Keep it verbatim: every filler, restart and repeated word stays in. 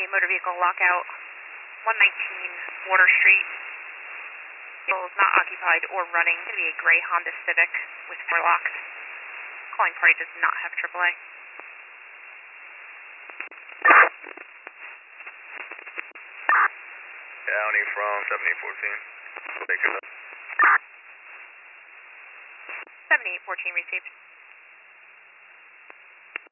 motor vehicle lockout, one nineteen Water Street. Vehicle is not occupied or running. It's going to be a gray Honda Civic with four locks. Calling party does not have triple A. County from seventy-eight fourteen. Take it up. seventy-eight fourteen received.